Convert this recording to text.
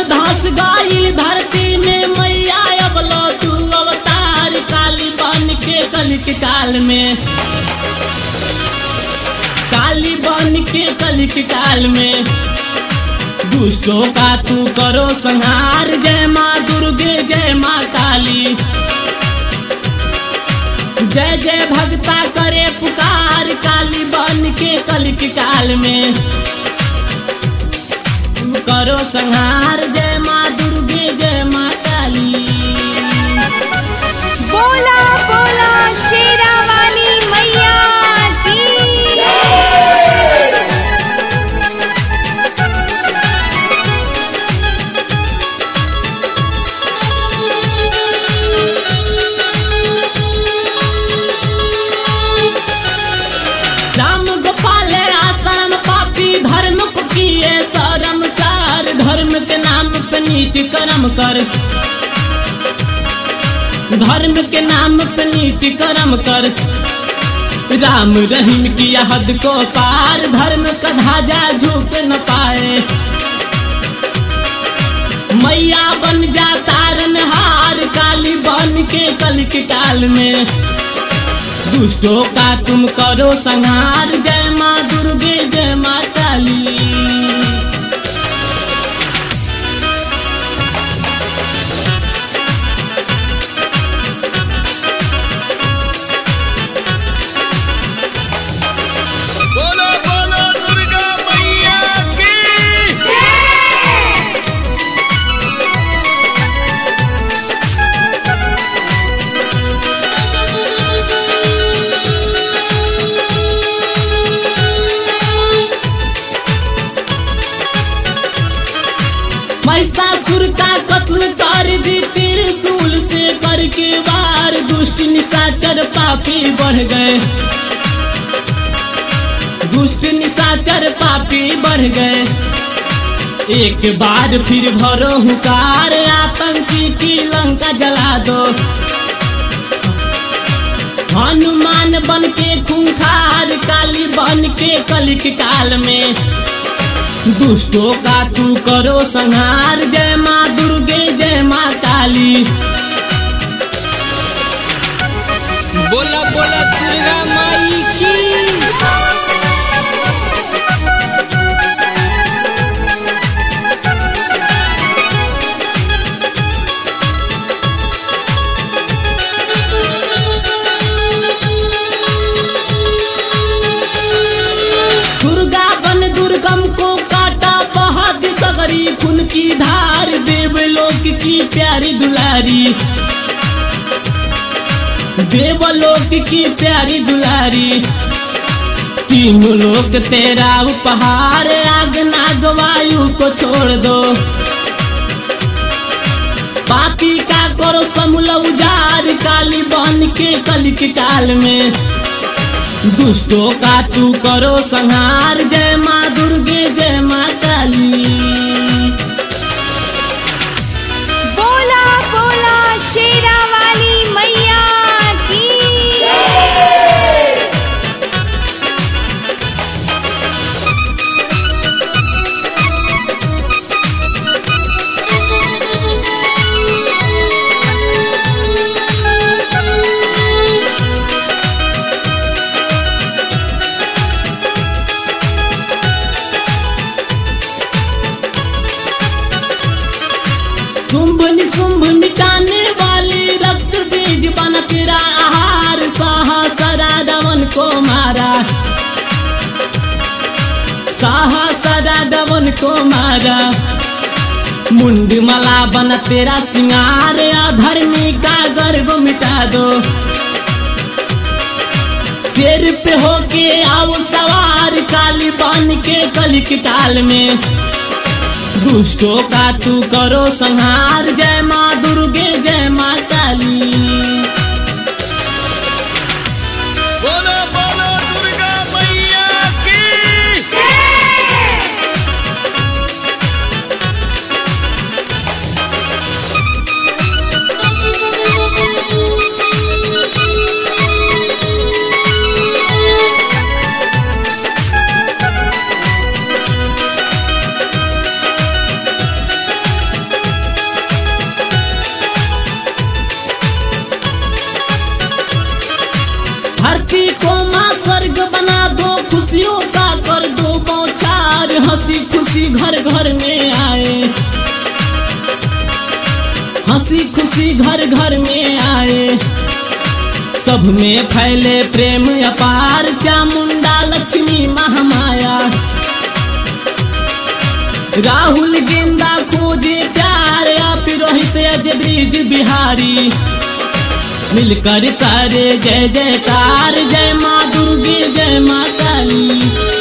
धस गईल धरती में मैया अबलो तू अवतार काली बन के कलिक काल में, काली बन के कलिक काल में दुष्टों का तू करो संहार। जय माँ दुर्गे जय माँ काली, जय जय भक्ता करे पुकार काली बन के कलिक काल में तू करो संहार। जय माँ दुर्गे जय माँ काली। बोला बोला शेरा वाली मैया की। राम गोपाल आश्रम पापी धर्म को किए शर्मसार, धर्म के नाम पे नीच कर्म कर, धर्म के नाम पे नीच कर्म कर। राम रहीम किया हद को पार, धर्म का ध्वजा झुक न पाए। मैया बन जा तारनहार काली बन के कलिक काल में दुष्टों का तुम करो संहार। जय माँ दुर्गे जय माँ काली। बोलो बोलो दुर्गा मैया की। महिषासुर का कत्ल कर दी त्रिशूल से करके वार, दुष्ट निशाचर पापी बढ़ गए, दुष्ट निशाचर पापी बढ़ गए। एक बार फिर भरो हुकार आतंकी की लंका जला दो। हनुमान बन के खूंखार काली बन के कलिक काल में दुष्टों का तू करो संहार। जय माँ दुर्गे जय माँ काली। बोला बोला दुर्गा माई की। दुर्गा बन दुर्गम को काटा बहुत सगरी खून की धार, देवलोक की प्यारी दुलारी, देवलोक की प्यारी दुलारी। तीनों लोक तेरा उपहार, आग नाग वायु को छोड़ दो। पापी का करो समूल उजाड़ काली बन के कलिक काल में दुष्टों का तू करो संहार। जय माँ दुर्गे जय माँ काली। बोला बोला शेरा वाली मैया की। शुंभ निशुंभ मिटाने वाली रक्त बीज बन तेरा आहार, सहस्रा रावण को मारा, सहस्रा रावण को मारा। मुंड मला बन तेरा सिंगार, अधर्मी का गर्व मिटा दो। शेर पे होके आओ सवार काली बन के कलिक काल में दुष्टों का तू करो संहार। जय माँ दुर्गे जय माँ काली। बोलो बोलो दुर्गा मैया की। त्योहार हंसी खुशी घर घर में आए, हंसी खुशी घर घर में आए। सब में फैले प्रेम अपार, चामुंडा लक्ष्मी महामाया। राहुल गेंदा खोजे प्यार, आप रोहित अजय ब्रिज बिहारी। मिलकर करे जय जयकार, जय माँ दुर्गे जय माँ काली।